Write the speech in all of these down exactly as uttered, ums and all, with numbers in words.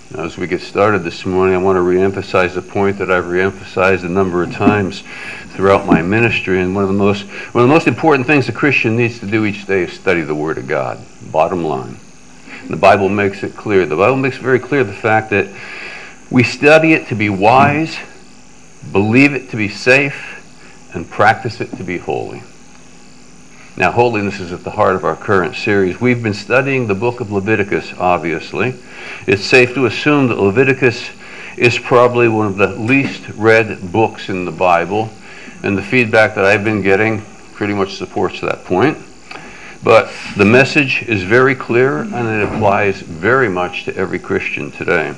Now, as we get started this morning, I want to reemphasize a point that I've reemphasized a number of times throughout my ministry. And one of the most one of the most important things a Christian needs to do each day is study the Word of God. Bottom line. And the Bible makes it clear. The Bible makes very clear the fact that we study it to be wise, believe it to be safe, and practice it to be holy. Now, holiness is at the heart of our current series. We've been studying the book of Leviticus, obviously. It's safe to assume that Leviticus is probably one of the least read books in the Bible, and the feedback that I've been getting pretty much supports that point. But the message is very clear, and it applies very much to every Christian today.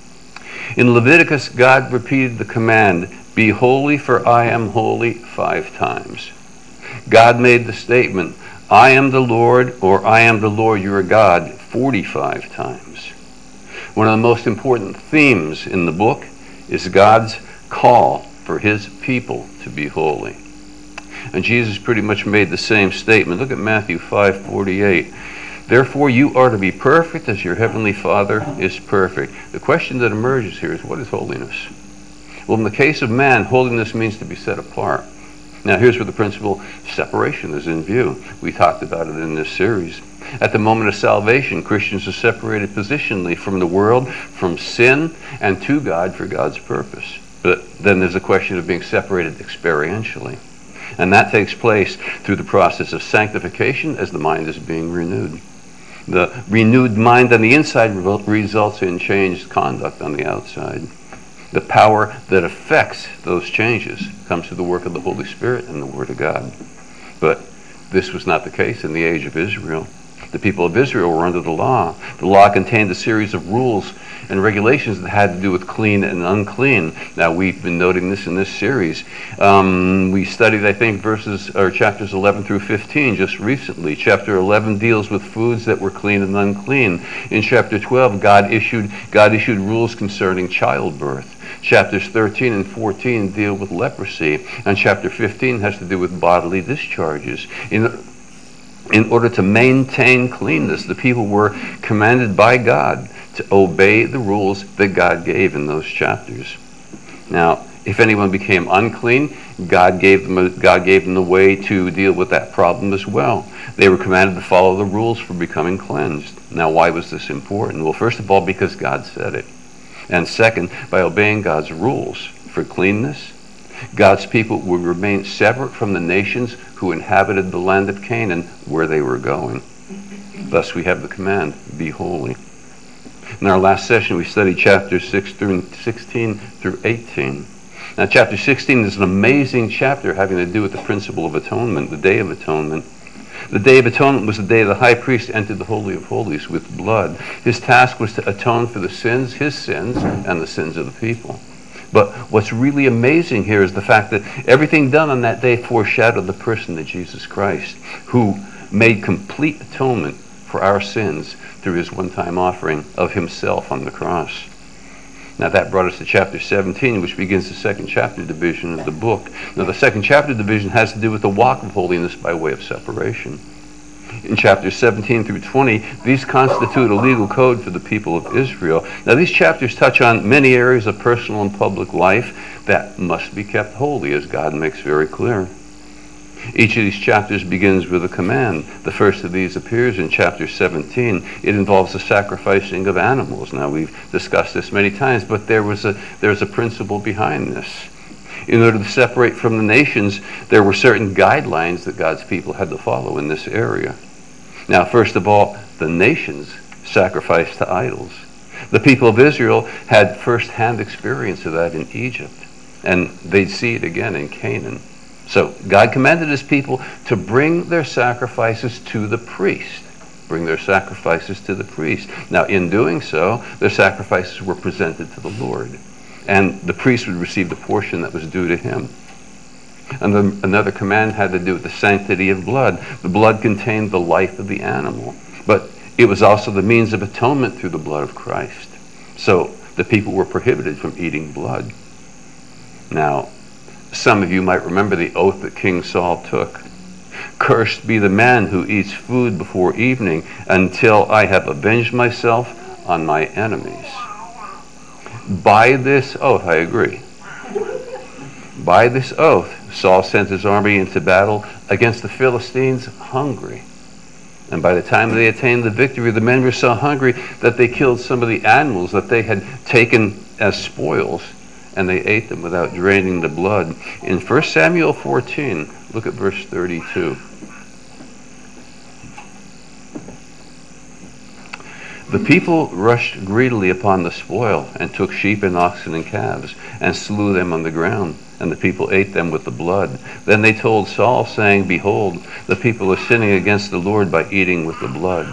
In Leviticus, God repeated the command, "Be holy, for I am holy," five times. God made the statement, "I am the Lord," or "I am the Lord your God," forty-five times. One of the most important themes in the book is God's call for his people to be holy. And Jesus pretty much made the same statement. Look at Matthew five forty-eight. "Therefore you are to be perfect as your heavenly Father is perfect." The question that emerges here is, what is holiness? Well, in the case of man, holiness means to be set apart. Now, here's where the principle of separation is in view. We talked about it in this series. At the moment of salvation, Christians are separated positionally from the world, from sin, and to God for God's purpose. But then there's a question of being separated experientially. And that takes place through the process of sanctification as the mind is being renewed. The renewed mind on the inside results in changed conduct on the outside. The power that affects those changes comes through the work of the Holy Spirit and the Word of God. But this was not the case in the age of Israel. The people of Israel were under the law. The law contained a series of rules and regulations that had to do with clean and unclean. Now, we've been noting this in this series. Um, we studied, I think, verses or chapters eleven through fifteen just recently. Chapter eleven deals with foods that were clean and unclean. In chapter twelve, God issued God issued rules concerning childbirth. Chapters thirteen and fourteen deal with leprosy, and chapter fifteen has to do with bodily discharges. In In order to maintain cleanness, the people were commanded by God to obey the rules that God gave in those chapters. Now, if anyone became unclean, God gave them a, God gave them the way to deal with that problem as well. They were commanded to follow the rules for becoming cleansed. Now, why was this important? Well, first of all, because God said it. And second, by obeying God's rules for cleanness, God's people would remain separate from the nations who inhabited the land of Canaan where they were going. Thus we have the command, "Be holy." In our last session, we studied chapters six through sixteen through eighteen. Now, chapter sixteen is an amazing chapter having to do with the principle of atonement, the Day of Atonement. The Day of Atonement was the day the high priest entered the Holy of Holies with blood. His task was to atone for the sins, his sins, and the sins of the people. But what's really amazing here is the fact that everything done on that day foreshadowed the person of Jesus Christ, who made complete atonement for our sins through his one-time offering of himself on the cross. Now that brought us to chapter seventeen, which begins the second chapter division of the book. Now the second chapter division has to do with the walk of holiness by way of separation. In chapters seventeen through twenty, these constitute a legal code for the people of Israel. Now these chapters touch on many areas of personal and public life that must be kept holy, as God makes very clear. Each of these chapters begins with a command. The first of these appears in chapter seventeen. It involves the sacrificing of animals. Now we've discussed this many times, but there was a there's a principle behind this. In order to separate from the nations, there were certain guidelines that God's people had to follow in this area. Now, first of all, the nations sacrificed to idols. The people of Israel had first-hand experience of that in Egypt, and they'd see it again in Canaan. So God commanded his people to bring their sacrifices to the priest. Bring their sacrifices to the priest. Now, in doing so, their sacrifices were presented to the Lord, and the priest would receive the portion that was due to him. And then another command had to do with the sanctity of blood. The blood contained the life of the animal, but it was also the means of atonement through the blood of Christ. So the people were prohibited from eating blood. Now, some of you might remember the oath that King Saul took. "Cursed be the man who eats food before evening until I have avenged myself on my enemies." By this oath, I agree. By this oath, Saul sent his army into battle against the Philistines hungry. And by the time they attained the victory, the men were so hungry that they killed some of the animals that they had taken as spoils, and they ate them without draining the blood. In First Samuel fourteen, look at verse thirty-two. The people rushed greedily upon the spoil and took sheep and oxen and calves and slew them on the ground, and the people ate them with the blood. Then they told Saul, saying, Behold, the people are sinning against the Lord by eating with the blood.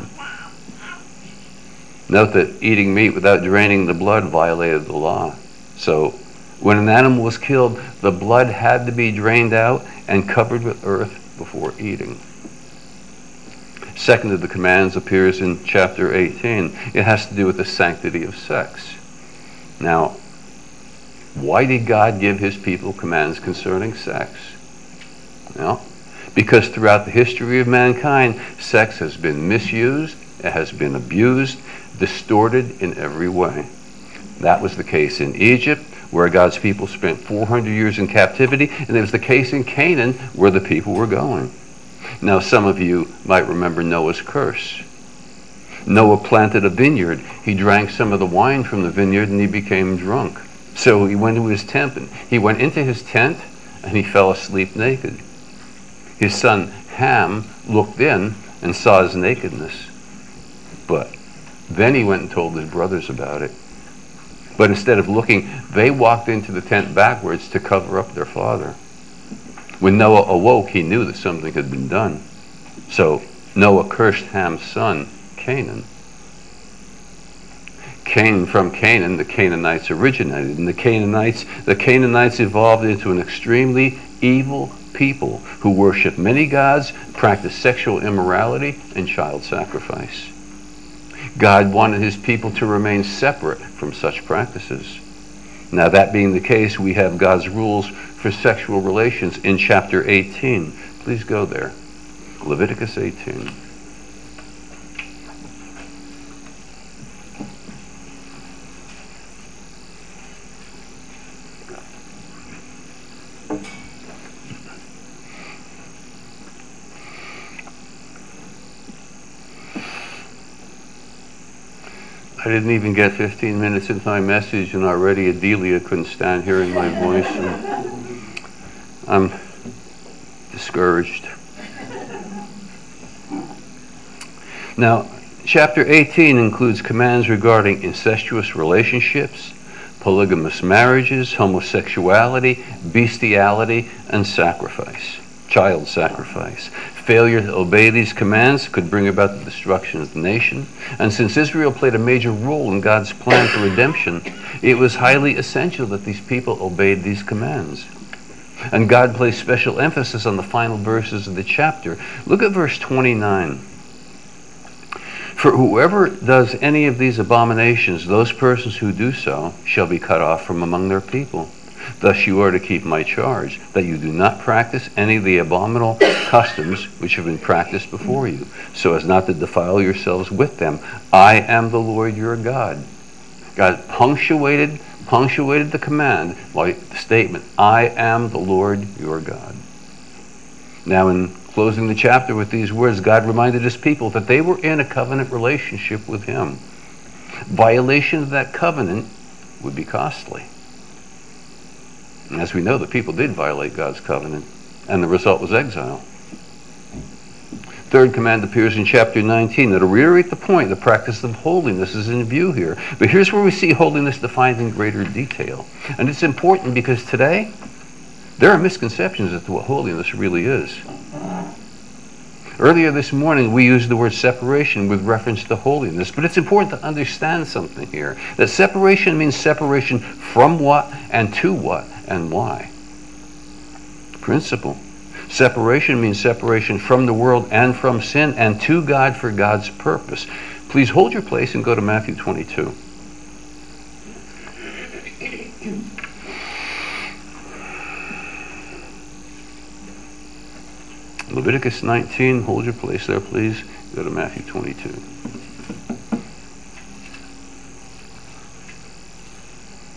Note that eating meat without draining the blood violated the law. So when an animal was killed, the blood had to be drained out and covered with earth before eating. Second of the commands appears in chapter eighteen. It has to do with the sanctity of sex. Now, why did God give his people commands concerning sex? Well, because throughout the history of mankind, sex has been misused, it has been abused, distorted in every way. That was the case in Egypt, where God's people spent four hundred years in captivity, and it was the case in Canaan, where the people were going. Now, some of you might remember Noah's curse. Noah planted a vineyard. He drank some of the wine from the vineyard, and he became drunk. So he went to his tent. And he went into his tent, and he fell asleep naked. His son Ham looked in and saw his nakedness. But then he went and told his brothers about it. But instead of looking, they walked into the tent backwards to cover up their father. When Noah awoke, he knew that something had been done. So Noah cursed Ham's son, Canaan. Canaan, from Canaan, the Canaanites originated. And the Canaanites, the Canaanites evolved into an extremely evil people who worshiped many gods, practiced sexual immorality, and child sacrifice. God wanted his people to remain separate from such practices. Now, that being the case, we have God's rules for sexual relations in chapter eighteen. Please go there. Leviticus eighteen. I didn't even get fifteen minutes into my message, and already Adelia couldn't stand hearing my voice. And I'm discouraged. Now, chapter eighteen includes commands regarding incestuous relationships, polygamous marriages, homosexuality, bestiality, and sacrifice, child sacrifice. Failure to obey these commands could bring about the destruction of the nation. And since Israel played a major role in God's plan for redemption, it was highly essential that these people obeyed these commands. And God placed special emphasis on the final verses of the chapter. Look at verse twenty-nine. For whoever does any of these abominations, those persons who do so shall be cut off from among their people. Thus you are to keep my charge, that you do not practice any of the abominable customs which have been practiced before you, so as not to defile yourselves with them. I am the Lord your God. God punctuated, punctuated the command by the statement, I am the Lord your God. Now, in closing the chapter with these words, God reminded his people that they were in a covenant relationship with him. Violation of that covenant would be costly. And as we know, the people did violate God's covenant, and the result was exile. Third command appears in chapter nineteen. That'll reiterate the point. The practice of holiness is in view here. But here's where we see holiness defined in greater detail. And it's important because today, there are misconceptions as to what holiness really is. Earlier this morning, we used the word separation with reference to holiness, but it's important to understand something here. That separation means separation from what and to what and why. Principle. Separation means separation from the world and from sin and to God for God's purpose. Please hold your place and go to Matthew twenty-two. Leviticus nineteen, hold your place there, please. Go to Matthew twenty-two.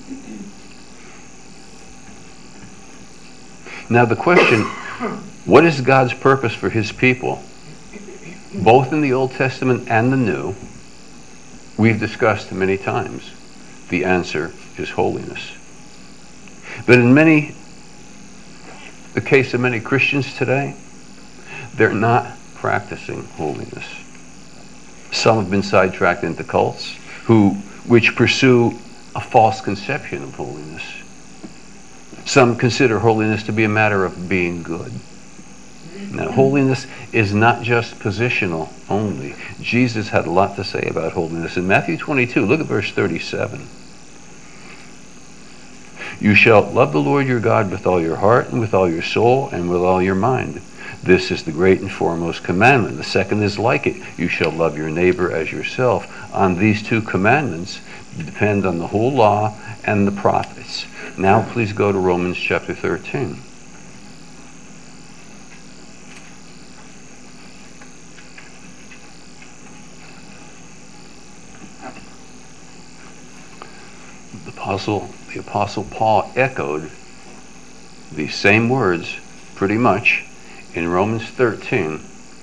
Now the question, what is God's purpose for his people? Both in the Old Testament and the New, we've discussed many times. The answer is holiness. But in many, the case of many Christians today, they're not practicing holiness. Some have been sidetracked into cults who, which pursue a false conception of holiness. Some consider holiness to be a matter of being good. Now, holiness is not just positional only. Jesus had a lot to say about holiness. In Matthew twenty-two, look at verse thirty-seven. You shall love the Lord your God with all your heart and with all your soul and with all your mind. This is the great and foremost commandment. The second is like it. You shall love your neighbor as yourself. On these two commandments depend on the whole law and the prophets. Now please go to Romans chapter thirteen. The apostle, the apostle Paul echoed these same words pretty much in Romans thirteen.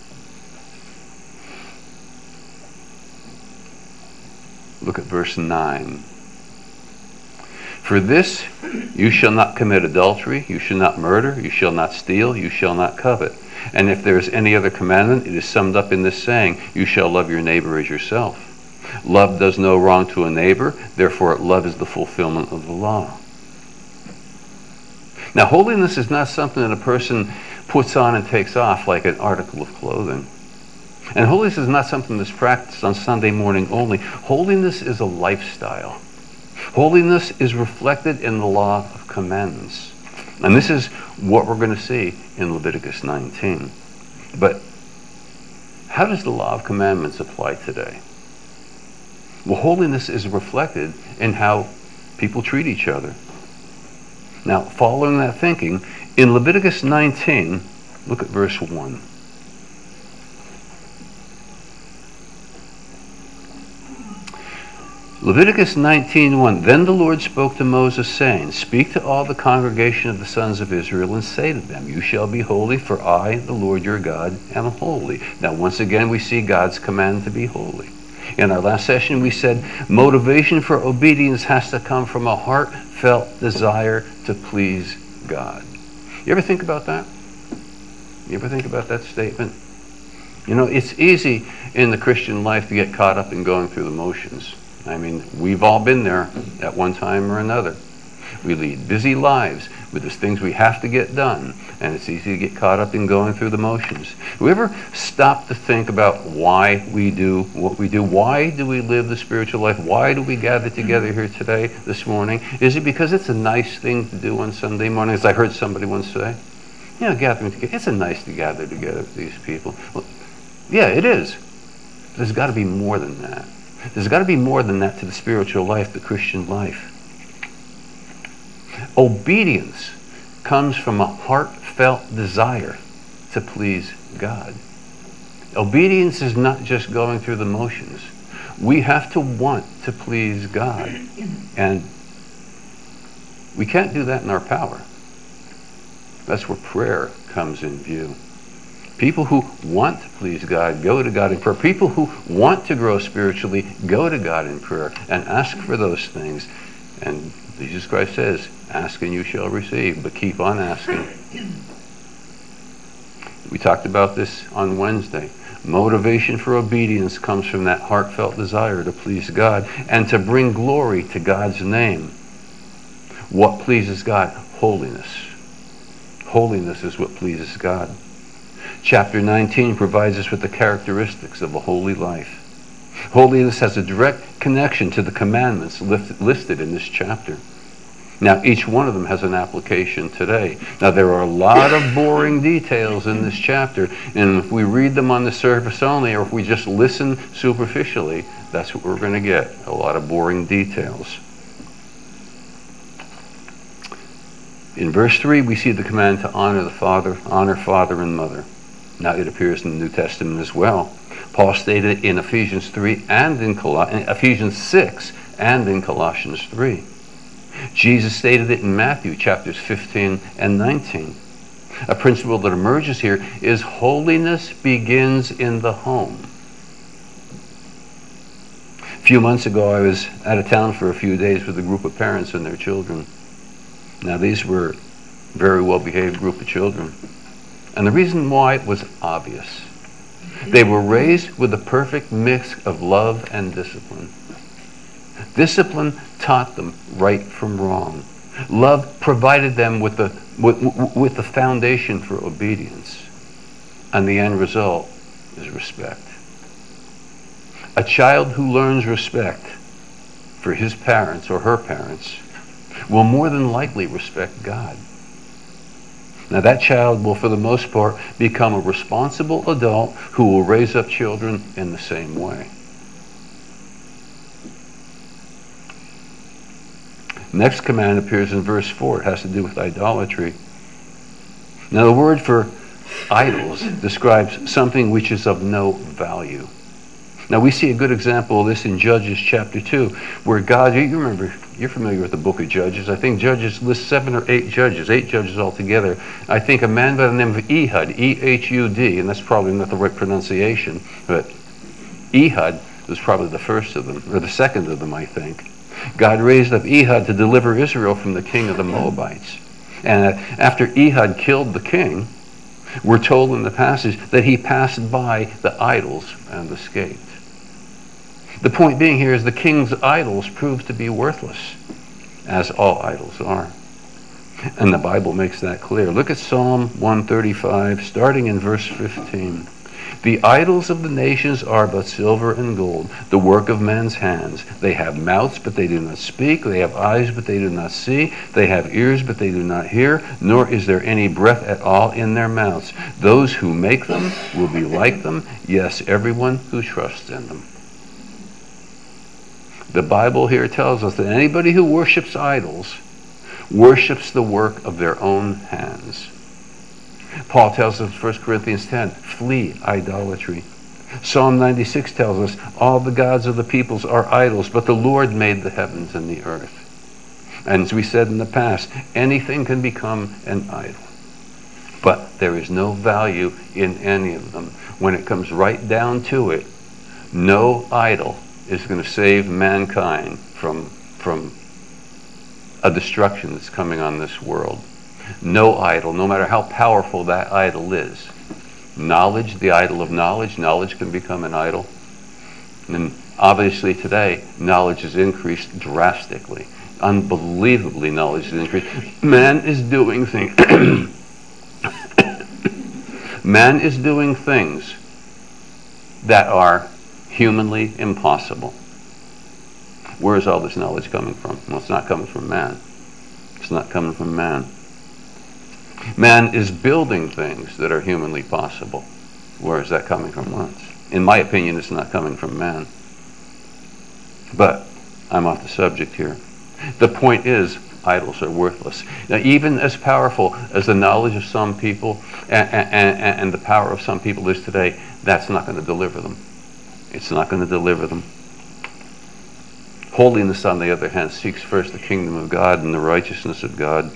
Look at verse nine. For this you shall not commit adultery, you shall not murder, you shall not steal, you shall not covet. And if there is any other commandment, it is summed up in this saying, you shall love your neighbor as yourself. Love does no wrong to a neighbor, therefore love is the fulfillment of the law. Now, holiness is not something that a person puts on and takes off like an article of clothing. And holiness is not something that's practiced on Sunday morning only. Holiness is a lifestyle. Holiness is reflected in the law of commandments. And this is what we're going to see in Leviticus nineteen. But how does the law of commandments apply today? Well, holiness is reflected in how people treat each other. Now, following that thinking, in Leviticus nineteen, look at verse one. Leviticus nineteen one. Then the Lord spoke to Moses, saying, speak to all the congregation of the sons of Israel and say to them, you shall be holy, for I, the Lord your God, am holy. Now, once again, we see God's command to be holy. In our last session, we said motivation for obedience has to come from a heartfelt desire to please God. You ever think about that? You ever think about that statement? You know, it's easy in the Christian life to get caught up in going through the motions. I mean, we've all been there at one time or another. We lead busy lives with the things we have to get done, and it's easy to get caught up in going through the motions. Do we ever stop to think about why we do what we do? Why do we live the spiritual life? Why do we gather together here today, this morning? Is it because it's a nice thing to do on Sunday morning? As I heard somebody once say, you know, gathering together, it's a nice to gather together with these people. Well, yeah, it is. But there's got to be more than that. There's got to be more than that to the spiritual life, the Christian life. Obedience comes from a heartfelt desire to please God. Obedience is not just going through the motions. We have to want to please God. And we can't do that in our power. That's where prayer comes in view. People who want to please God go to God in prayer. People who want to grow spiritually go to God in prayer and ask for those things. And Jesus Christ says, ask and you shall receive, but keep on asking. We talked about this on Wednesday. Motivation for obedience comes from that heartfelt desire to please God and to bring glory to God's name. What pleases God? Holiness. Holiness is what pleases God. Chapter nineteen provides us with the characteristics of a holy life. Holiness has a direct connection to the commandments listed in this chapter. Now, each one of them has an application today. Now, there are a lot of boring details in this chapter, and if we read them on the surface only, or if we just listen superficially, that's what we're going to get, a lot of boring details. In verse three, we see the command to honor the father, honor father and mother. Now, it appears in the New Testament as well. Paul stated in Ephesians three and in, Col- in Ephesians six and in Colossians three. Jesus stated it in Matthew chapters fifteen and nineteen. A principle that emerges here is holiness begins in the home. A few months ago, I was out of town for a few days with a group of parents and their children. Now, these were a very well-behaved group of children. And the reason why was obvious. They were raised with a perfect mix of love and discipline. Discipline taught them right from wrong. Love provided them with the, with, with the foundation for obedience. And the end result is respect. A child who learns respect for his parents or her parents will more than likely respect God. Now that child will, for the most part, become a responsible adult who will raise up children in the same way. Next command appears in verse four. It has to do with idolatry. Now the word for idols describes something which is of no value. Now we see a good example of this in Judges chapter two, where God, you remember, you're familiar with the book of Judges. I think Judges lists seven or eight judges, eight judges altogether. I think a man by the name of Ehud, E H U D, and that's probably not the right pronunciation, but Ehud was probably the first of them, or the second of them, I think. God raised up Ehud to deliver Israel from the king of the Moabites. And after Ehud killed the king, we're told in the passage that he passed by the idols and escaped. The point being here is the king's idols proved to be worthless, as all idols are. And the Bible makes that clear. Look at Psalm one thirty-five, starting in verse fifteen. The idols of the nations are but silver and gold, the work of men's hands. They have mouths, but they do not speak. They have eyes, but they do not see. They have ears, but they do not hear. Nor is there any breath at all in their mouths. Those who make them will be like them. Yes, everyone who trusts in them. The Bible here tells us that anybody who worships idols worships the work of their own hands. Paul tells us in First Corinthians ten, flee idolatry. Psalm ninety-six tells us, all the gods of the peoples are idols, but the Lord made the heavens and the earth. And as we said in the past, anything can become an idol. But there is no value in any of them. When it comes right down to it, no idol is going to save mankind from, from a destruction that's coming on this world. No idol, no matter how powerful that idol is. Knowledge, the idol of knowledge, knowledge can become an idol. And obviously today, knowledge has increased drastically. Unbelievably, knowledge has increased. Man is doing things. Man is doing things that are humanly impossible. Where is all this knowledge coming from? Well, it's not coming from man. It's not coming from man. Man is building things that are humanly possible. Where is that coming from? Well, in my opinion, it's not coming from man. But I'm off the subject here. The point is, idols are worthless. Now, even as powerful as the knowledge of some people and, and, and the power of some people is today, that's not going to deliver them. It's not going to deliver them. Holiness, on the other hand, seeks first the kingdom of God and the righteousness of God.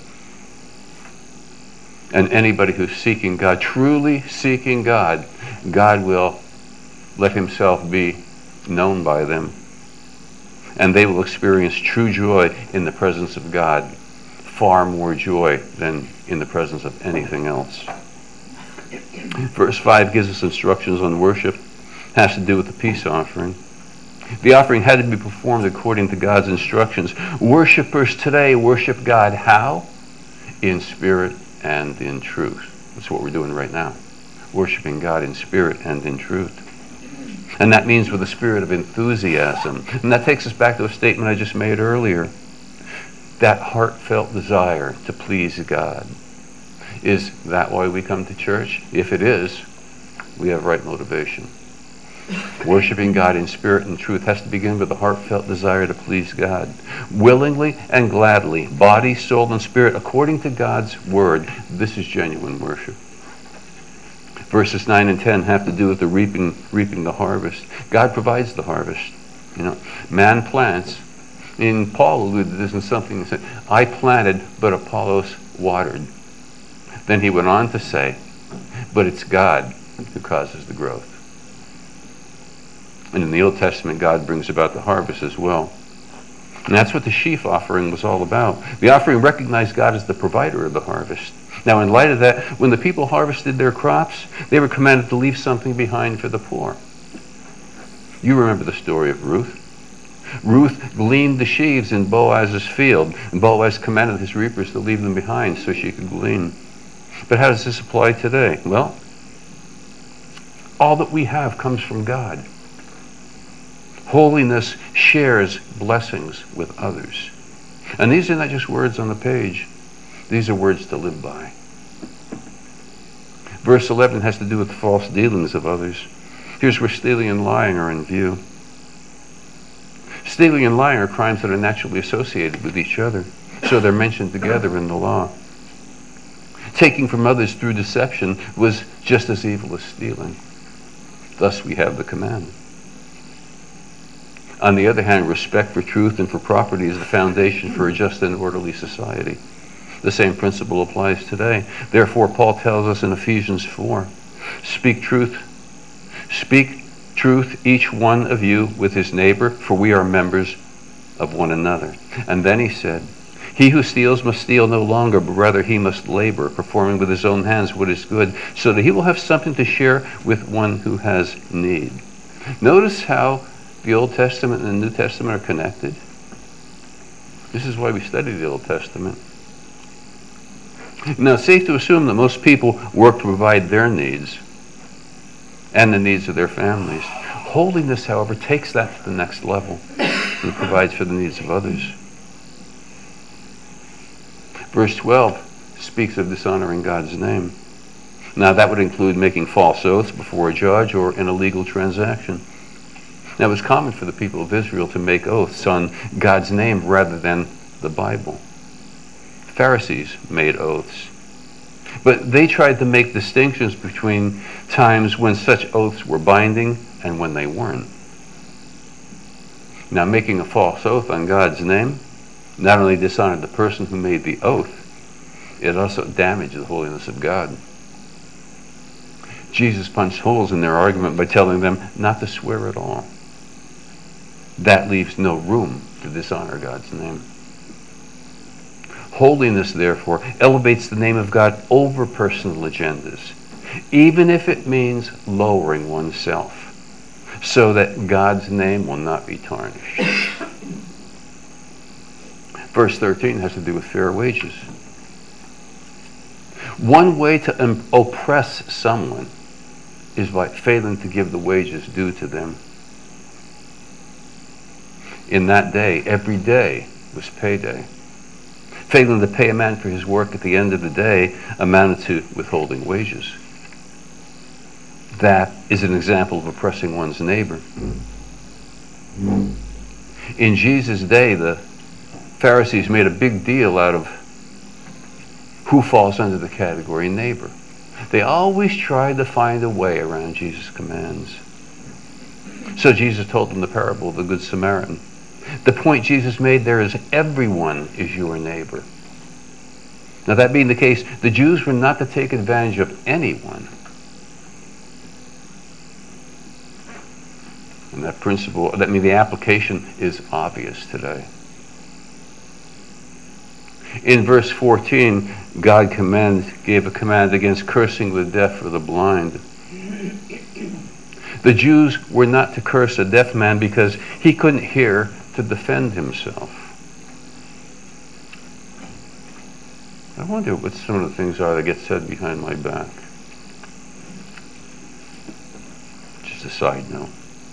And anybody who's seeking God, truly seeking God, God will let himself be known by them. And they will experience true joy in the presence of God, far more joy than in the presence of anything else. Verse five gives us instructions on worship. It has to do with the peace offering. The offering had to be performed according to God's instructions. Worshippers today worship God how? In spirit and in truth. That's what we're doing right now. Worshiping God in spirit and in truth. And that means with a spirit of enthusiasm. And that takes us back to a statement I just made earlier. That heartfelt desire to please God. Is that why we come to church? If it is, we have right motivation. Worshiping God in spirit and truth has to begin with a heartfelt desire to please God. Willingly and gladly, body, soul, and spirit, according to God's word. This is genuine worship. Verses nine and ten have to do with the reaping, reaping the harvest. God provides the harvest. You know, man plants, And Paul alluded to this in something he said, I planted, but Apollos watered. Then he went on to say, but it's God who causes the growth. And in the Old Testament, God brings about the harvest as well. And that's what the sheaf offering was all about. The offering recognized God as the provider of the harvest. Now, in light of that, when the people harvested their crops, they were commanded to leave something behind for the poor. You remember the story of Ruth. Ruth gleaned the sheaves in Boaz's field, and Boaz commanded his reapers to leave them behind so she could glean. But how does this apply today? Well, all that we have comes from God. Holiness shares blessings with others. And these are not just words on the page. These are words to live by. Verse eleven has to do with the false dealings of others. Here's where stealing and lying are in view. Stealing and lying are crimes that are naturally associated with each other, so they're mentioned together in the law. Taking from others through deception was just as evil as stealing. Thus we have the command. On the other hand, respect for truth and for property is the foundation for a just and orderly society. The same principle applies today. Therefore, Paul tells us in Ephesians four, speak truth, speak truth each one of you with his neighbor, for we are members of one another. And then he said, he who steals must steal no longer, but rather he must labor, performing with his own hands what is good, so that he will have something to share with one who has need. Notice how the Old Testament and the New Testament are connected. This is why we study the Old Testament. Now, it's safe to assume that most people work to provide their needs and the needs of their families. Holiness, however, takes that to the next level and provides for the needs of others. Verse twelve speaks of dishonoring God's name. Now, that would include making false oaths before a judge or in a legal transaction. Now, it was common for the people of Israel to make oaths on God's name rather than the Bible. Pharisees made oaths. But they tried to make distinctions between times when such oaths were binding and when they weren't. Now, making a false oath on God's name not only dishonored the person who made the oath, it also damaged the holiness of God. Jesus punched holes in their argument by telling them not to swear at all. That leaves no room to dishonor God's name. Holiness, therefore, elevates the name of God over personal agendas, even if it means lowering oneself, so that God's name will not be tarnished. Verse thirteen has to do with fair wages. One way to um, oppress someone is by failing to give the wages due to them. In that day, every day was payday. Failing to pay a man for his work at the end of the day amounted to withholding wages. That is an example of oppressing one's neighbor. In Jesus' day, the Pharisees made a big deal out of who falls under the category neighbor. They always tried to find a way around Jesus' commands. So Jesus told them the parable of the Good Samaritan. The point Jesus made there is everyone is your neighbor. Now, that being the case, the Jews were not to take advantage of anyone. And that principle, that means the application is obvious today. In verse fourteen, God command, gave a command against cursing the deaf or the blind. The Jews were not to curse a deaf man because he couldn't hear to defend himself. I wonder what some of the things are that get said behind my back. Just a side note.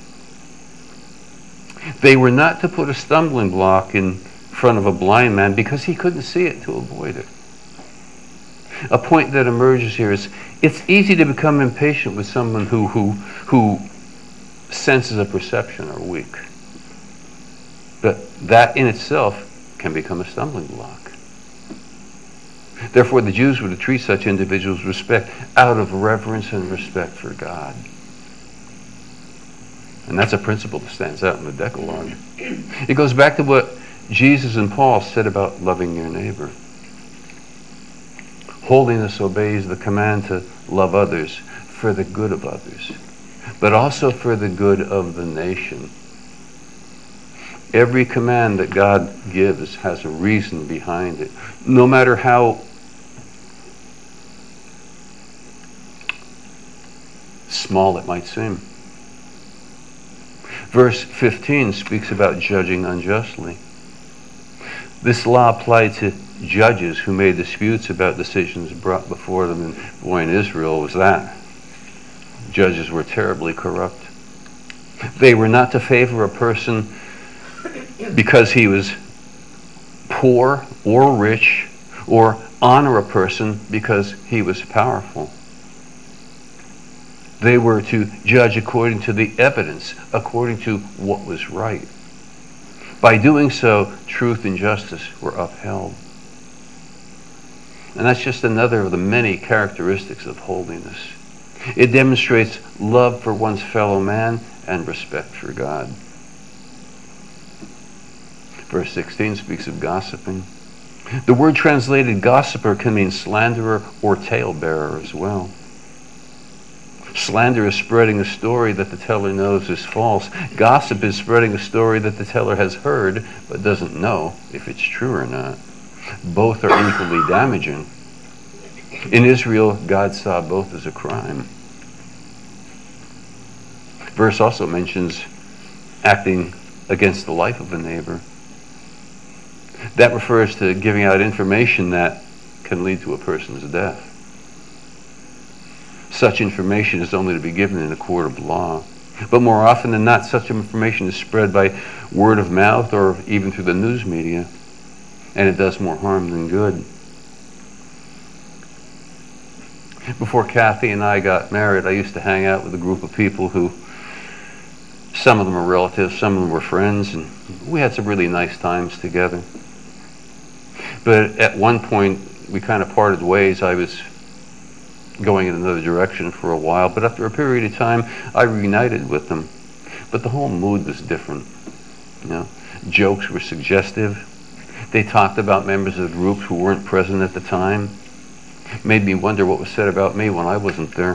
They were not to put a stumbling block in front of a blind man because he couldn't see it to avoid it. A point that emerges here is it's easy to become impatient with someone who who who senses of perception are weak. But that in itself can become a stumbling block. Therefore, the Jews were to treat such individuals with respect out of reverence and respect for God. And that's a principle that stands out in the Decalogue. It goes back to what Jesus and Paul said about loving your neighbor. Holiness obeys the command to love others for the good of others, but also for the good of the nation. Every command that God gives has a reason behind it, no matter how small it might seem. Verse fifteen speaks about judging unjustly. This law applied to judges who made disputes about decisions brought before them, and boy, in Israel was that. Judges were terribly corrupt. They were not to favor a person because he was poor or rich, or honor a person because he was powerful. They were to judge according to the evidence, according to what was right. By doing so, truth and justice were upheld. And that's just another of the many characteristics of holiness. It demonstrates love for one's fellow man and respect for God. Verse sixteen speaks of gossiping. The word translated gossiper can mean slanderer or talebearer as well. Slander is spreading a story that the teller knows is false. Gossip is spreading a story that the teller has heard but doesn't know if it's true or not. Both are equally damaging. In Israel, God saw both as a crime. Verse also mentions acting against the life of a neighbor. That refers to giving out information that can lead to a person's death. Such information is only to be given in a court of law. But more often than not, such information is spread by word of mouth or even through the news media, and it does more harm than good. Before Kathy and I got married, I used to hang out with a group of people who, some of them were relatives, some of them were friends, and we had some really nice times together. But at one point, we kind of parted ways. I was going in another direction for a while, but after a period of time, I reunited with them. But the whole mood was different. You know, jokes were suggestive. They talked about members of the group who weren't present at the time. Made me wonder what was said about me when I wasn't there.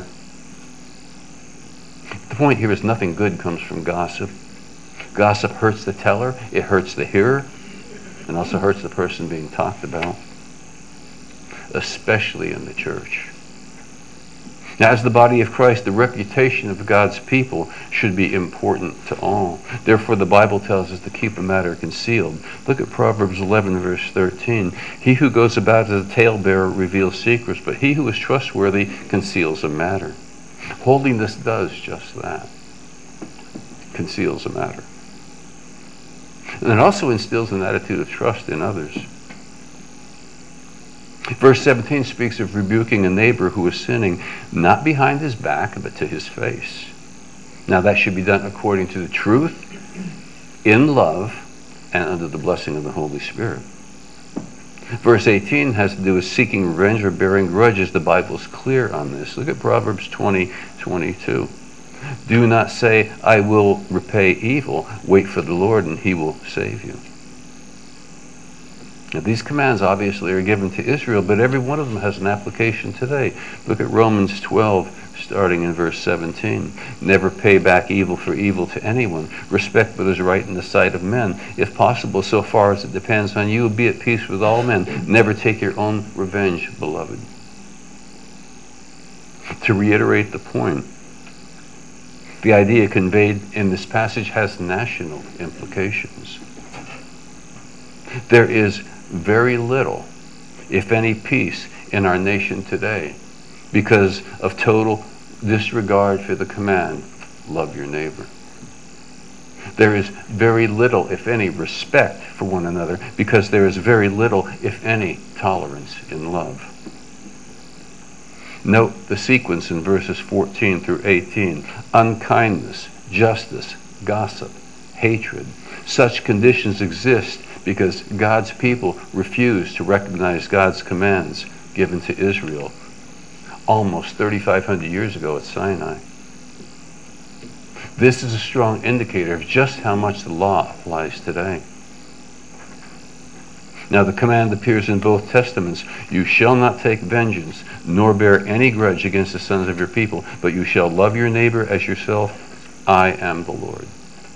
The point here is nothing good comes from gossip. Gossip hurts the teller, it hurts the hearer, and also hurts the person being talked about, especially in the church. Now, as the body of Christ, the reputation of God's people should be important to all. Therefore, the Bible tells us to keep a matter concealed. Look at Proverbs eleven, verse thirteen. He who goes about as a talebearer reveals secrets, but he who is trustworthy conceals a matter. Holiness does just that. Conceals a matter. And it also instills an attitude of trust in others. Verse seventeen speaks of rebuking a neighbor who is sinning, not behind his back, but to his face. Now that should be done according to the truth, in love, and under the blessing of the Holy Spirit. Verse eighteen has to do with seeking revenge or bearing grudges. The Bible's clear on this. Look at Proverbs twenty, twenty-two. Do not say, I will repay evil. Wait for the Lord and he will save you. Now, these commands obviously are given to Israel, but every one of them has an application today. Look at Romans twelve, starting in verse seventeen. Never pay back evil for evil to anyone. Respect what is right in the sight of men. If possible, so far as it depends on you, be at peace with all men. Never take your own revenge, beloved. To reiterate the point, the idea conveyed in this passage has national implications. There is very little, if any, peace in our nation today because of total disregard for the command, love your neighbor. There is very little, if any, respect for one another because there is very little, if any, tolerance in love. Note the sequence in verses fourteen through eighteen. Unkindness, justice, gossip, hatred. Such conditions exist because God's people refused to recognize God's commands given to Israel almost thirty-five hundred years ago at Sinai. This is a strong indicator of just how much the law applies today. Now the command appears in both testaments. You shall not take vengeance, nor bear any grudge against the sons of your people, but you shall love your neighbor as yourself. I am the Lord.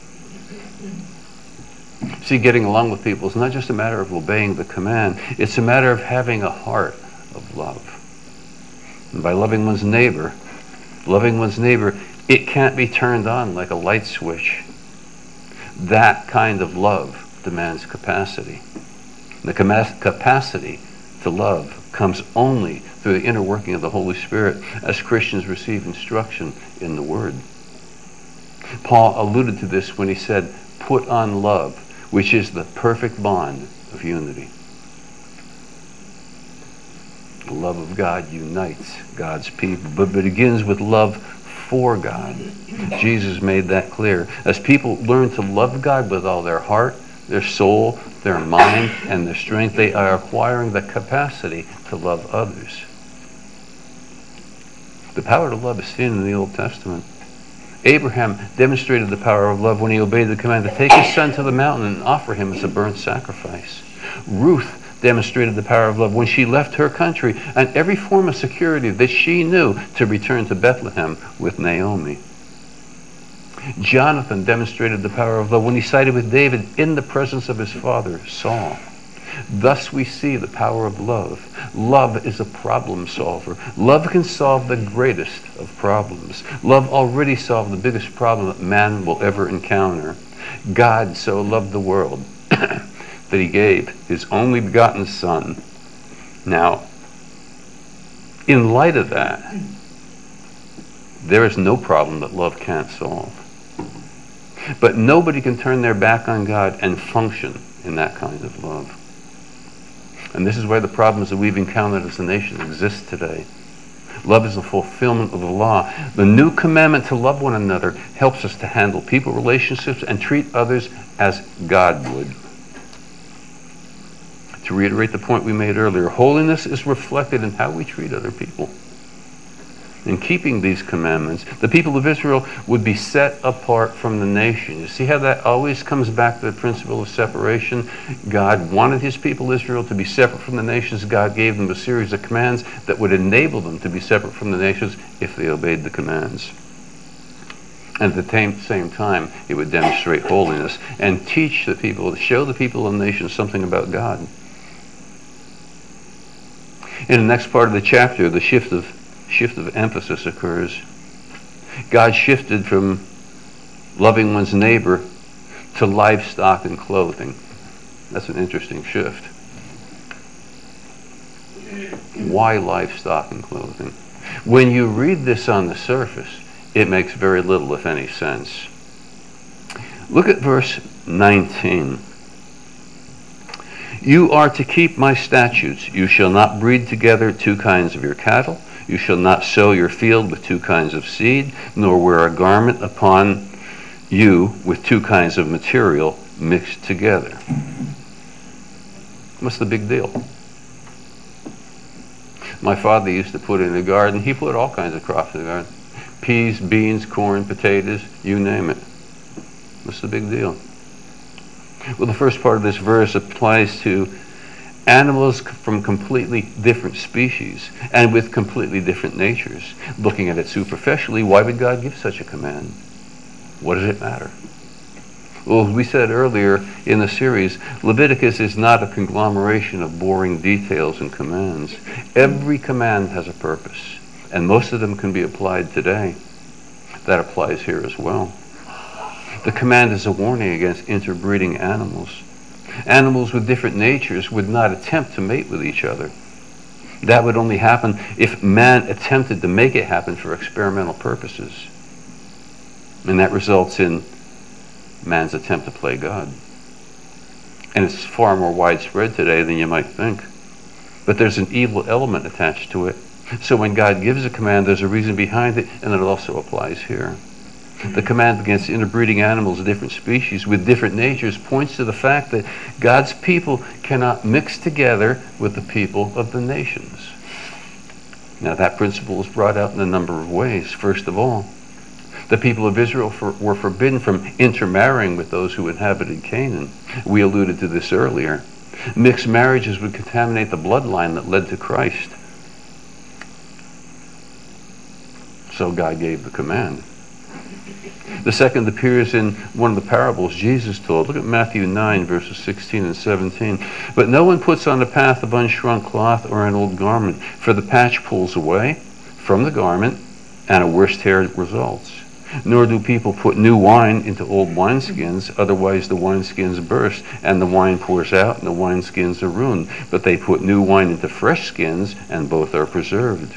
See, getting along with people is not just a matter of obeying the command. It's a matter of having a heart of love. And by loving one's neighbor, loving one's neighbor, it can't be turned on like a light switch. That kind of love demands capacity. The capacity to love comes only through the inner working of the Holy Spirit as Christians receive instruction in the Word. Paul alluded to this when he said, put on love, which is the perfect bond of unity. The love of God unites God's people, but it begins with love for God. Jesus made that clear. As people learn to love God with all their heart, their soul, their mind, and their strength, they are acquiring the capacity to love others. The power to love is seen in the Old Testament. Abraham demonstrated the power of love when he obeyed the command to take his son to the mountain and offer him as a burnt sacrifice. Ruth demonstrated the power of love when she left her country and every form of security that she knew to return to Bethlehem with Naomi. Jonathan demonstrated the power of love when he sided with David in the presence of his father, Saul. Thus we see the power of love. Love is a problem solver. Love can solve the greatest of problems. Love already solved the biggest problem that man will ever encounter. God so loved the world that he gave his only begotten Son. Now, in light of that, there is no problem that love can't solve. But nobody can turn their back on God and function in that kind of love. And this is where the problems that we've encountered as a nation exist today. Love is the fulfillment of the law. The new commandment to love one another helps us to handle people relationships and treat others as God would. To reiterate the point we made earlier, holiness is reflected in how we treat other people. In keeping these commandments, the people of Israel would be set apart from the nation. You see how that always comes back to the principle of separation? God wanted his people Israel to be separate from the nations. God gave them a series of commands that would enable them to be separate from the nations if they obeyed the commands. And at the same time, it would demonstrate holiness and teach the people, show the people of the nation something about God. In the next part of the chapter, the shift of shift of emphasis occurs. God shifted from loving one's neighbor to livestock and clothing. That's an interesting shift. Why livestock and clothing? When you read this on the surface, it makes very little, if any, sense. Look at verse nineteen. You are to keep my statutes. You shall not breed together two kinds of your cattle. You shall not sow your field with two kinds of seed, nor wear a garment upon you with two kinds of material mixed together. What's the big deal? My father used to put in the garden, he put all kinds of crops in the garden. Peas, beans, corn, potatoes, you name it. What's the big deal? Well, the first part of this verse applies to animals from completely different species and with completely different natures. Looking at it superficially, why would God give such a command? What does it matter? Well, as we said earlier in the series, Leviticus is not a conglomeration of boring details and commands. Every command has a purpose, and most of them can be applied today. That applies here as well. The command is a warning against interbreeding animals. Animals with different natures would not attempt to mate with each other. That would only happen if man attempted to make it happen for experimental purposes. And that results in man's attempt to play God. And it's far more widespread today than you might think. But there's an evil element attached to it. So when God gives a command, there's a reason behind it, and it also applies here. The command against interbreeding animals of different species with different natures points to the fact that God's people cannot mix together with the people of the nations. Now that principle is brought out in a number of ways. First of all, the people of Israel for, were forbidden from intermarrying with those who inhabited Canaan. We alluded to this earlier. Mixed marriages would contaminate the bloodline that led to Christ. So God gave the command. The second appears in one of the parables Jesus told. Look at Matthew nine, verses sixteen and seventeen. But no one puts on the path of unshrunk cloth or an old garment, for the patch pulls away from the garment, and a worse tear results. Nor do people put new wine into old wineskins, otherwise the wineskins burst, and the wine pours out, and the wineskins are ruined. But they put new wine into fresh skins, and both are preserved.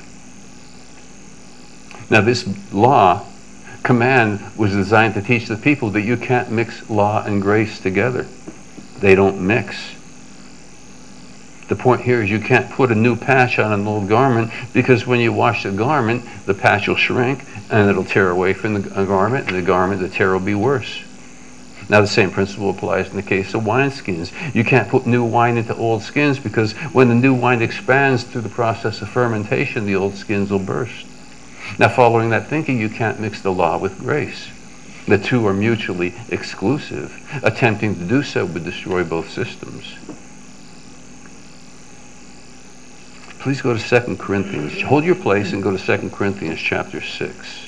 Now this law, command, was designed to teach the people that you can't mix law and grace together. They don't mix. The point here is you can't put a new patch on an old garment, because when you wash the garment, the patch will shrink and it'll tear away from the garment, and the garment, the tear will be worse. Now the same principle applies in the case of wineskins. You can't put new wine into old skins, because when the new wine expands through the process of fermentation, the old skins will burst. Now following that thinking, you can't mix the law with grace. The two are mutually exclusive. Attempting to do so would destroy both systems. Please go to Second Corinthians. Hold your place and go to Second Corinthians chapter six.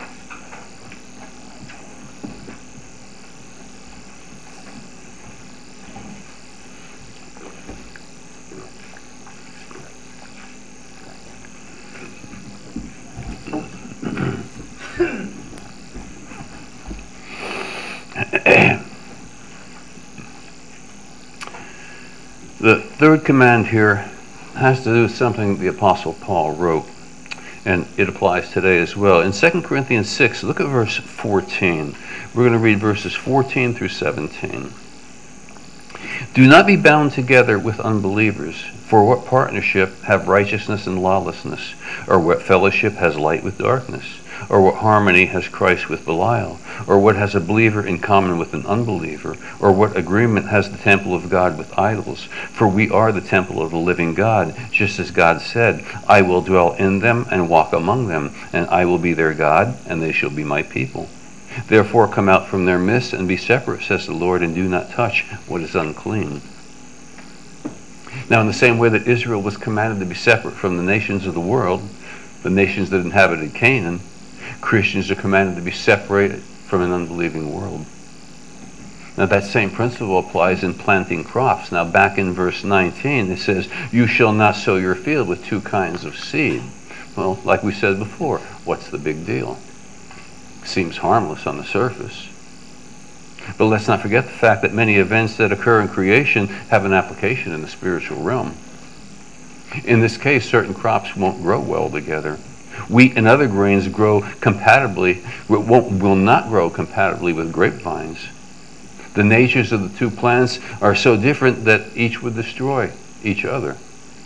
The third command here has to do with something the Apostle Paul wrote, and it applies today as well. In Second Corinthians six, look at verse fourteen. We're going to read verses fourteen through seventeen. Do not be bound together with unbelievers, for what partnership have righteousness and lawlessness? Or what fellowship has light with darkness? Or what harmony has Christ with Belial? Or what has a believer in common with an unbeliever? Or what agreement has the temple of God with idols? For we are the temple of the living God, just as God said, I will dwell in them and walk among them, and I will be their God, and they shall be my people. Therefore come out from their midst and be separate, says the Lord, and do not touch what is unclean. Now in the same way that Israel was commanded to be separate from the nations of the world, the nations that inhabited Canaan, Christians are commanded to be separated from an unbelieving world. Now that same principle applies in planting crops. Now back in verse nineteen it says, you shall not sow your field with two kinds of seed. Well, like we said before, what's the big deal? Seems harmless on the surface. But let's not forget the fact that many events that occur in creation have an application in the spiritual realm. In this case, certain crops won't grow well together. Wheat and other grains grow compatibly, won't, will not grow compatibly with grapevines. The natures of the two plants are so different that each would destroy each other.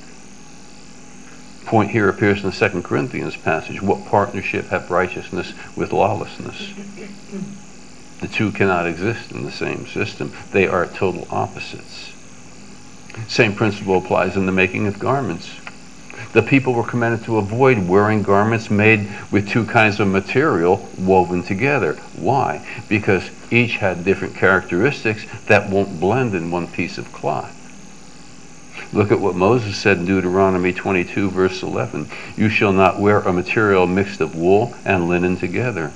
Point here appears in the Second Corinthians passage. What partnership have righteousness with lawlessness? The two cannot exist in the same system. They are total opposites. Same principle applies in the making of garments. The people were commanded to avoid wearing garments made with two kinds of material woven together. Why? Because each had different characteristics that won't blend in one piece of cloth. Look at what Moses said in Deuteronomy twenty-two, verse eleven. You shall not wear a material mixed of wool and linen together.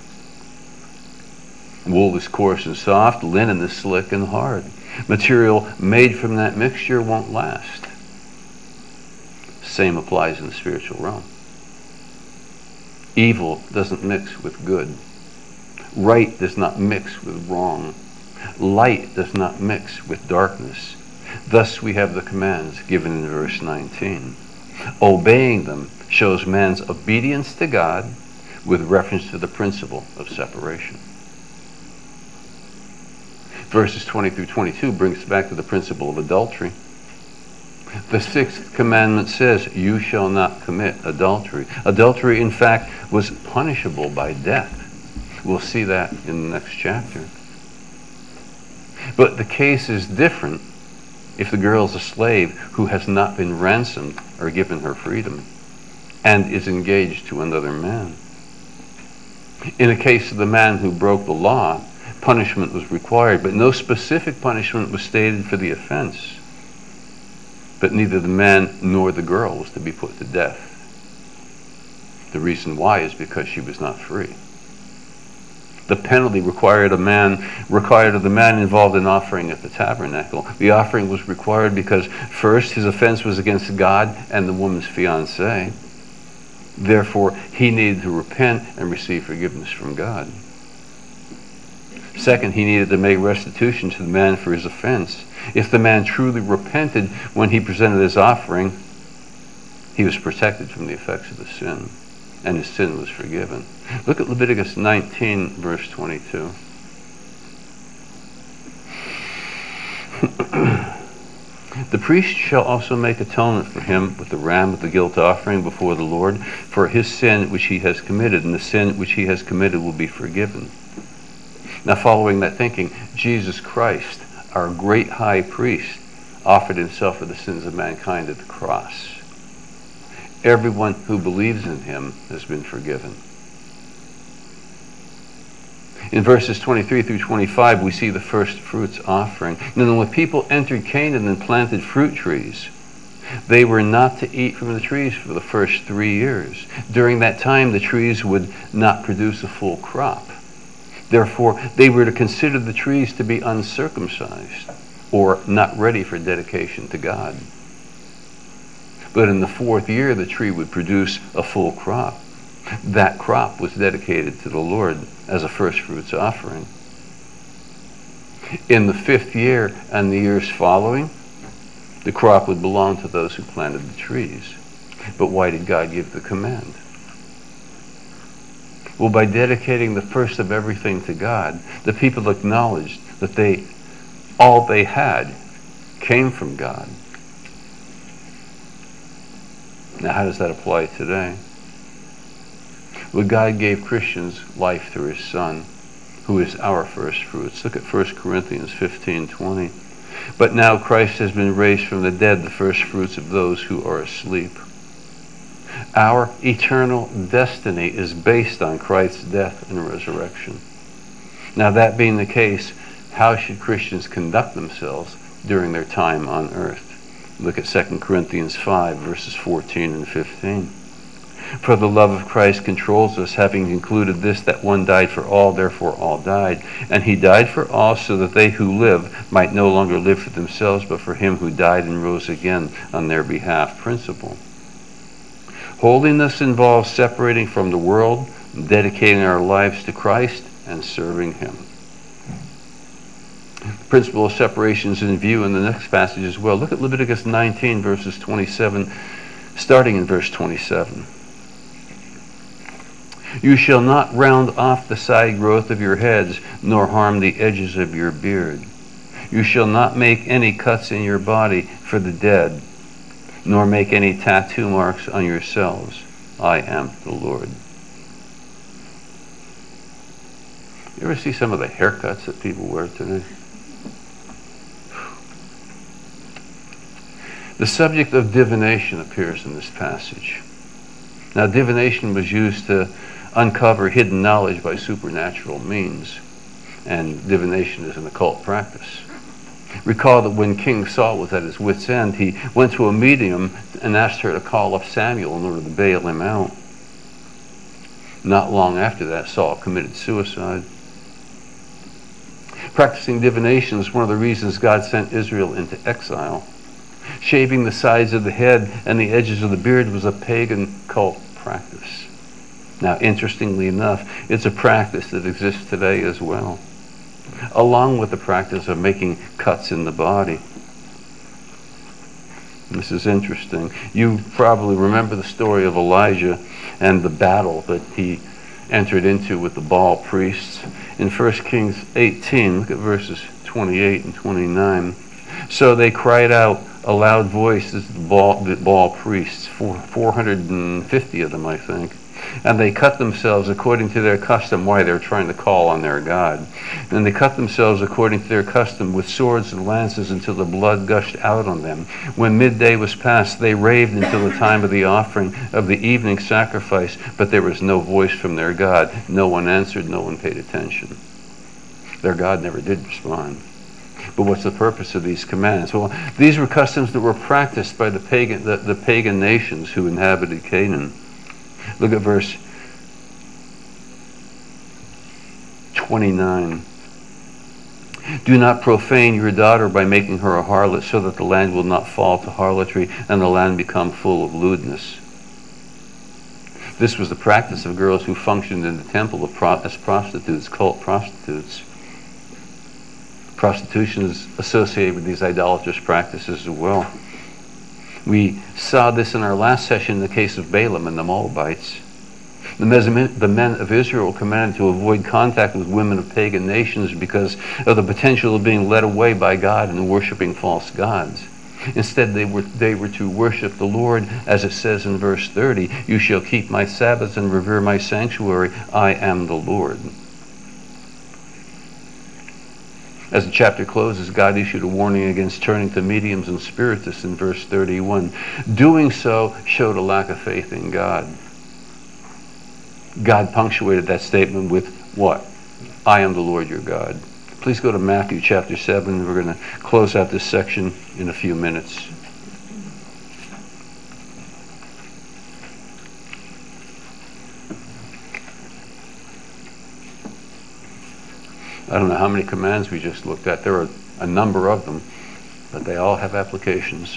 Wool is coarse and soft, linen is slick and hard. Material made from that mixture won't last. Same applies in the spiritual realm. Evil doesn't mix with good. Right does not mix with wrong. Light does not mix with darkness. Thus we have the commands given in verse nineteen. Obeying them shows man's obedience to God with reference to the principle of separation. Verses twenty through twenty-two brings us back to the principle of adultery. The sixth commandment says, you shall not commit adultery. Adultery, in fact, was punishable by death. We'll see that in the next chapter. But the case is different if the girl is a slave who has not been ransomed or given her freedom and is engaged to another man. In the case of the man who broke the law, punishment was required, but no specific punishment was stated for the offense. but neither the man nor the girl was to be put to death. The reason why is because she was not free. The penalty required a man required of the man involved in offering at the tabernacle. The offering was required because first his offense was against God and the woman's fiancé. Therefore, he needed to repent and receive forgiveness from God. Second, he needed to make restitution to the man for his offense. If the man truly repented when he presented his offering, he was protected from the effects of the sin, and his sin was forgiven. Look at Leviticus nineteen, verse twenty-two. The priest shall also make atonement for him with the ram of the guilt offering before the Lord for his sin which he has committed, and the sin which he has committed will be forgiven. Now, following that thinking, Jesus Christ, our great high priest, offered himself for the sins of mankind at the cross. Everyone who believes in him has been forgiven. In verses twenty-three through twenty-five, we see the first fruits offering. And then when people entered Canaan and planted fruit trees, they were not to eat from the trees for the first three years. During that time, the trees would not produce a full crop. Therefore, they were to consider the trees to be uncircumcised or not ready for dedication to God. But in the fourth year, the tree would produce a full crop. That crop was dedicated to the Lord as a first fruits offering. In the fifth year and the years following, the crop would belong to those who planted the trees. But why did God give the command? Well, by dedicating the first of everything to God, the people acknowledged that they, all they had came from God. Now, how does that apply today? Well, God gave Christians life through his Son, who is our first fruits. Look at First Corinthians fifteen twenty. But now Christ has been raised from the dead, the first fruits of those who are asleep. Our eternal destiny is based on Christ's death and resurrection. Now, that being the case, how should Christians conduct themselves during their time on earth? Look at Second Corinthians five, verses fourteen and fifteen. For the love of Christ controls us, having concluded this, that one died for all, therefore all died. And he died for all, so that they who live might no longer live for themselves, but for him who died and rose again on their behalf. Principle. Holiness involves separating from the world, dedicating our lives to Christ, and serving him. The principle of separation is in view in the next passage as well. Look at Leviticus nineteen, verses twenty-seven, starting in verse twenty-seven. You shall not round off the side growth of your heads, nor harm the edges of your beard. You shall not make any cuts in your body for the dead, nor make any tattoo marks on yourselves. I am the Lord. You ever see some of the haircuts that people wear today? The subject of divination appears in this passage. Now, divination was used to uncover hidden knowledge by supernatural means, and divination is an occult practice. Recall that when King Saul was at his wit's end, he went to a medium and asked her to call up Samuel in order to bail him out. Not long after that, Saul committed suicide. Practicing divination is one of the reasons God sent Israel into exile. Shaving the sides of the head and the edges of the beard was a pagan cult practice. Now, interestingly enough, it's a practice that exists today as well, along with the practice of making cuts in the body. This is interesting. You probably remember the story of Elijah and the battle that he entered into with the Baal priests. In First Kings eighteen, look at verses twenty-eight and twenty-nine. So they cried out a loud voice, this is the Baal, the Baal priests, four, four hundred fifty of them, I think. And they cut themselves according to their custom. Why? They're trying to call on their God. And they cut themselves according to their custom with swords and lances until the blood gushed out on them. When midday was past, they raved until the time of the offering of the evening sacrifice, but there was no voice from their God. No one answered, no one paid attention. Their God never did respond. But what's the purpose of these commands? Well, these were customs that were practiced by the pagan, the, the pagan nations who inhabited Canaan. Look at verse twenty-nine. Do not profane your daughter by making her a harlot, so that the land will not fall to harlotry and the land become full of lewdness. This was the practice of girls who functioned in the temple of pro- as prostitutes, cult prostitutes. Prostitution is associated with these idolatrous practices as well. We saw this in our last session in the case of Balaam and the Moabites. The men of Israel were commanded to avoid contact with women of pagan nations because of the potential of being led away by God and worshiping false gods. Instead, they were, they were to worship the Lord, as it says in verse thirty, "You shall keep my Sabbaths and revere my sanctuary. I am the Lord." As the chapter closes, God issued a warning against turning to mediums and spiritists in verse thirty-one. Doing so showed a lack of faith in God. God punctuated that statement with what? I am the Lord your God. Please go to Matthew chapter seven. We're going to close out this section in a few minutes. I don't know how many commands we just looked at. There are a number of them, but they all have applications.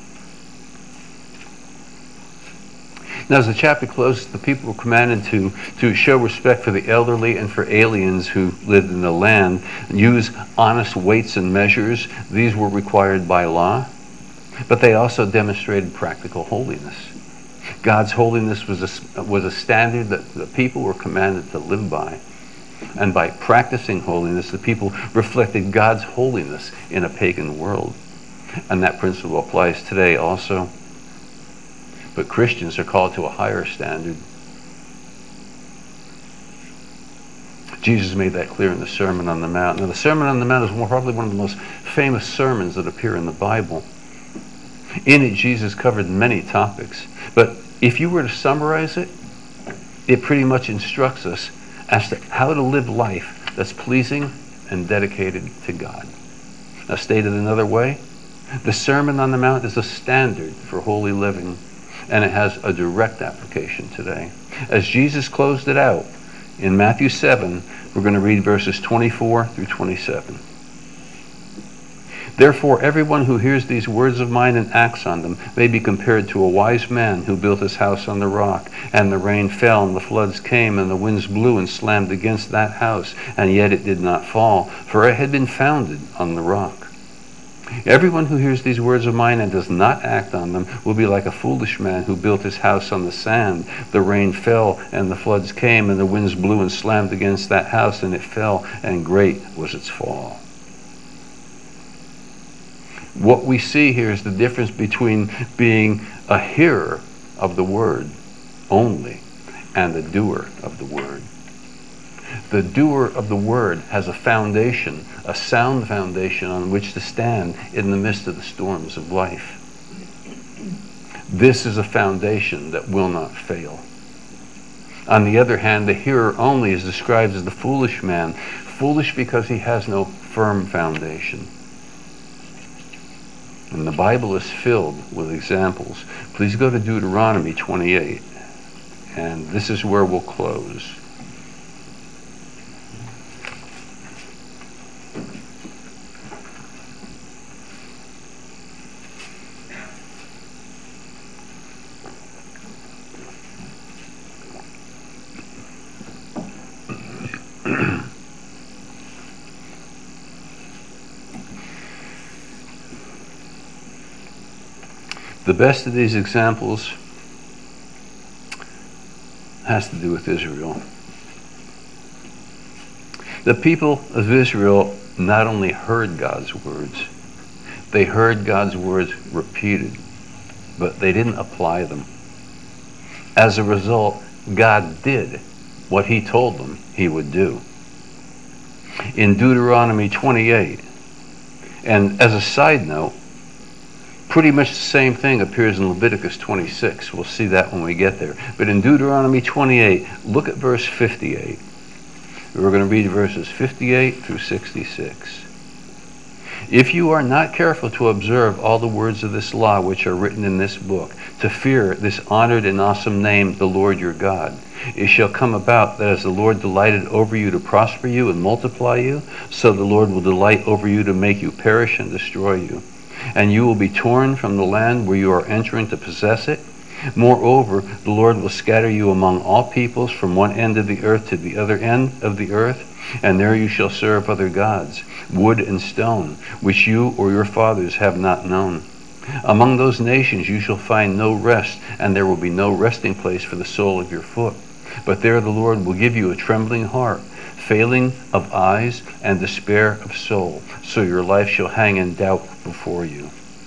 Now, as the chapter closes, the people were commanded to, to show respect for the elderly and for aliens who lived in the land, use honest weights and measures. These were required by law, but they also demonstrated practical holiness. God's holiness was a, was a standard that the people were commanded to live by. And by practicing holiness, the people reflected God's holiness in a pagan world. And that principle applies today also. But Christians are called to a higher standard. Jesus made that clear in the Sermon on the Mount. Now, the Sermon on the Mount is probably one of the most famous sermons that appear in the Bible. In it, Jesus covered many topics. But if you were to summarize it, it pretty much instructs us as to how to live life that's pleasing and dedicated to God. Now, stated another way, the Sermon on the Mount is a standard for holy living, and it has a direct application today. As Jesus closed it out in Matthew seven, we're going to read verses twenty-four through twenty-seven. Therefore, everyone who hears these words of mine and acts on them may be compared to a wise man who built his house on the rock, and the rain fell, and the floods came, and the winds blew and slammed against that house, and yet it did not fall, for it had been founded on the rock. Everyone who hears these words of mine and does not act on them will be like a foolish man who built his house on the sand. The rain fell, and the floods came, and the winds blew and slammed against that house, and it fell, and great was its fall. What we see here is the difference between being a hearer of the word only and the doer of the word. The doer of the word has a foundation, a sound foundation on which to stand in the midst of the storms of life. This is a foundation that will not fail. On the other hand, the hearer only is described as the foolish man, foolish because he has no firm foundation. And the Bible is filled with examples. Please go to Deuteronomy twenty-eight, and this is where we'll close. The best of these examples has to do with Israel. The people of Israel not only heard God's words, they heard God's words repeated, but they didn't apply them. As a result, God did what he told them he would do. In Deuteronomy twenty-eight, and as a side note, pretty much the same thing appears in Leviticus twenty-six. We'll see that when we get there. But in Deuteronomy twenty-eight, look at verse fifty-eight. We're going to read verses fifty-eight through sixty-six. If you are not careful to observe all the words of this law which are written in this book, to fear this honored and awesome name, the Lord your God, it shall come about that as the Lord delighted over you to prosper you and multiply you, so the Lord will delight over you to make you perish and destroy you. And you will be torn from the land where you are entering to possess it. Moreover, the Lord will scatter you among all peoples from one end of the earth to the other end of the earth, and there you shall serve other gods, wood and stone, which you or your fathers have not known. Among those nations you shall find no rest, and there will be no resting place for the sole of your foot. But there the Lord will give you a trembling heart, failing of eyes, and despair of soul, so your life shall hang in doubt before you.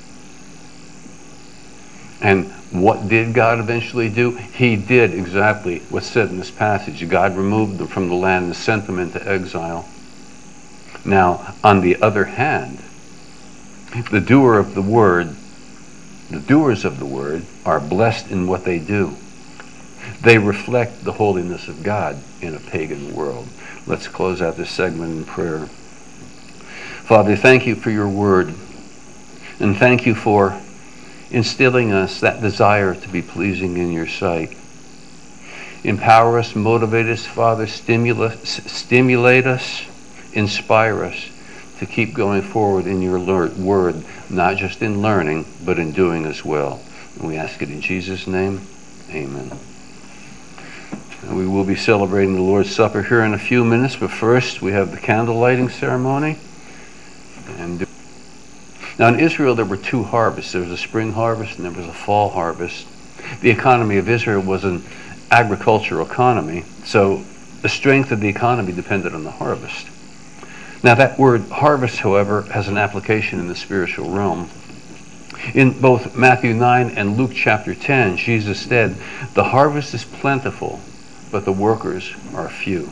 And what did God eventually do? He did exactly what's said in this passage. God removed them from the land and sent them into exile. Now, on the other hand, the doer of the word, the doers of the word are blessed in what they do. They reflect the holiness of God in a pagan world. Let's close out this segment in prayer. Father, thank you for your word, and thank you for instilling us that desire to be pleasing in your sight. Empower us, motivate us, Father, stimulate, stimulate us, inspire us to keep going forward in your word, not just in learning, but in doing as well. And we ask it in Jesus' name, amen. And we will be celebrating the Lord's Supper here in a few minutes, but first we have the candle lighting ceremony. And now in Israel there were two harvests. There was a spring harvest and there was a fall harvest. The economy of Israel was an agricultural economy, so the strength of the economy depended on the harvest. Now that word harvest, however, has an application in the spiritual realm. In both Matthew nine and Luke chapter ten, Jesus said, "The harvest is plentiful, but the workers are few."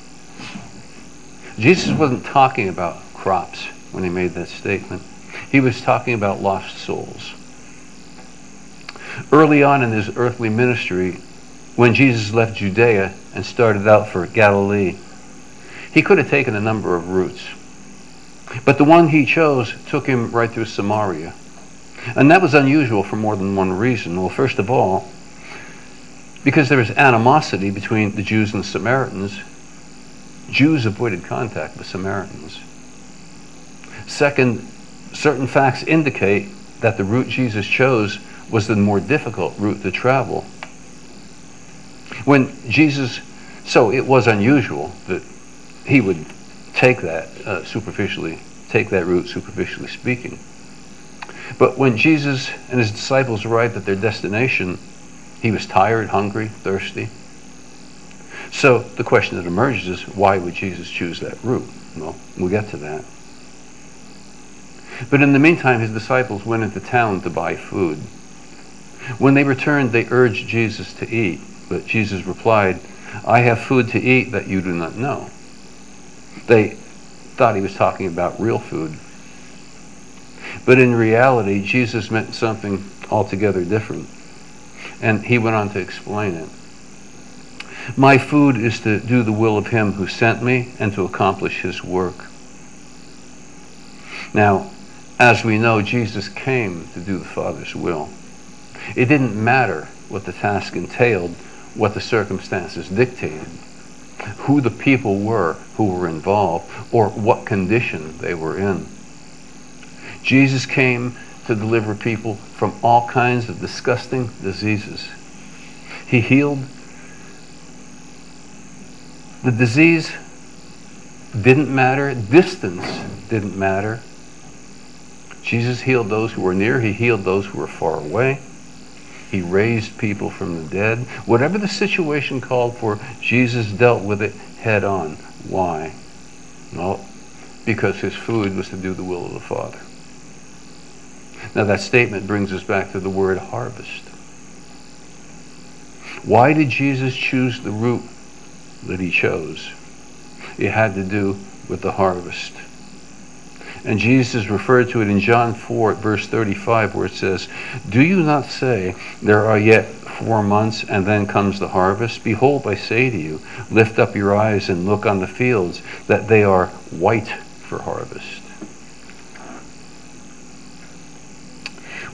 Jesus wasn't talking about crops when he made that statement. He was talking about lost souls. Early on in his earthly ministry, when Jesus left Judea and started out for Galilee, he could have taken a number of routes. But the one he chose took him right through Samaria. And that was unusual for more than one reason. Well, first of all, because there was animosity between the Jews and the Samaritans, Jews avoided contact with Samaritans. Second, certain facts indicate that the route Jesus chose was the more difficult route to travel. When Jesus, so it was unusual that he would take that uh, superficially, take that route superficially speaking. But when Jesus and his disciples arrived at their destination, he was tired, hungry, thirsty. So the question that emerges is, why would Jesus choose that route? Well, we'll get to that. But in the meantime, his disciples went into town to buy food. When they returned, they urged Jesus to eat. But Jesus replied, "I have food to eat that you do not know." They thought he was talking about real food. But in reality, Jesus meant something altogether different. And he went on to explain it. "My food is to do the will of him who sent me and to accomplish his work." Now, as we know, Jesus came to do the Father's will. It didn't matter what the task entailed, what the circumstances dictated, who the people were who were involved, or what condition they were in. Jesus came to deliver people from all kinds of disgusting diseases. He healed. The disease didn't matter. Distance didn't matter. Jesus healed those who were near. He healed those who were far away. He raised people from the dead. Whatever the situation called for, Jesus dealt with it head on. Why? Well, because his food was to do the will of the Father. Now that statement brings us back to the word harvest. Why did Jesus choose the route that he chose? It had to do with the harvest. And Jesus referred to it in John four, verse thirty-five, where it says, "Do you not say, there are yet four months, and then comes the harvest? Behold, I say to you, lift up your eyes and look on the fields, that they are white for harvest."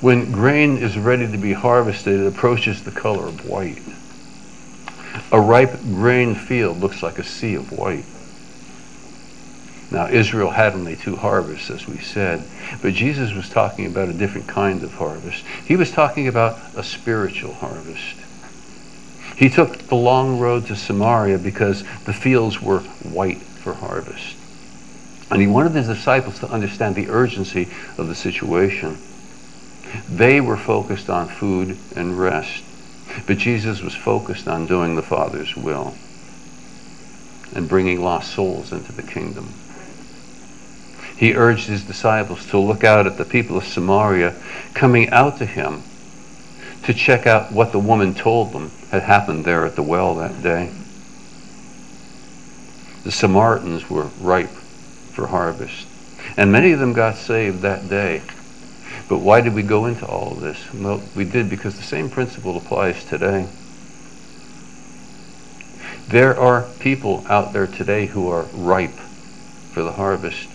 When grain is ready to be harvested, it approaches the color of white. A ripe grain field looks like a sea of white. Now, Israel had only two harvests, as we said, but Jesus was talking about a different kind of harvest. He was talking about a spiritual harvest. He took the long road to Samaria because the fields were white for harvest. And he wanted his disciples to understand the urgency of the situation. They were focused on food and rest, but Jesus was focused on doing the Father's will and bringing lost souls into the kingdom. He urged his disciples to look out at the people of Samaria coming out to him to check out what the woman told them had happened there at the well that day. The Samaritans were ripe for harvest, and many of them got saved that day. But why did we go into all of this? Well, we did because the same principle applies today. There are people out there today who are ripe for the harvest.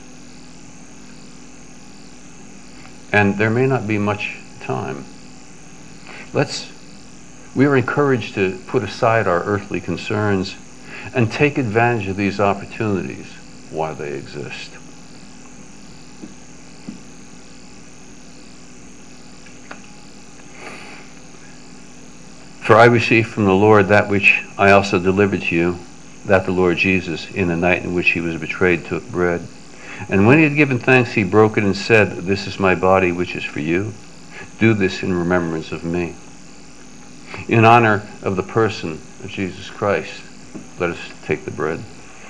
And there may not be much time. Let's, we are encouraged to put aside our earthly concerns and take advantage of these opportunities while they exist. For I received from the Lord that which I also delivered to you, that the Lord Jesus, in the night in which he was betrayed, took bread. And when he had given thanks, he broke it and said, "This is my body, which is for you. Do this in remembrance of me." In honor of the person of Jesus Christ, let us take the bread.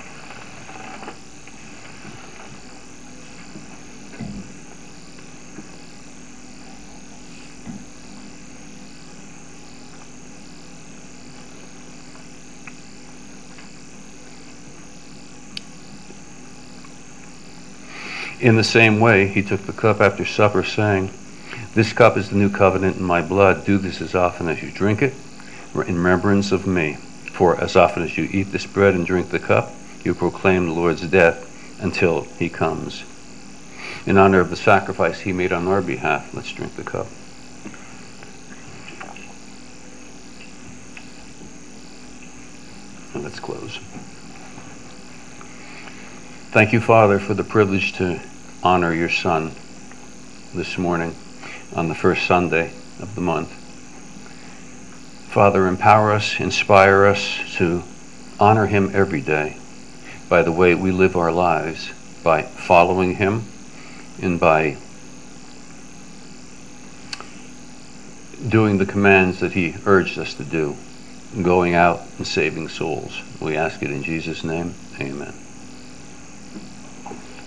In the same way, he took the cup after supper, saying, "This cup is the new covenant in my blood. Do this as often as you drink it, in remembrance of me. For as often as you eat this bread and drink the cup, you proclaim the Lord's death until he comes." In honor of the sacrifice he made on our behalf, let's drink the cup. And let's close. Thank you, Father, for the privilege to honor your Son this morning on the first Sunday of the month. Father, empower us, inspire us to honor him every day by the way we live our lives, by following him and by doing the commands that he urged us to do, going out and saving souls. We ask it in Jesus' name. Amen.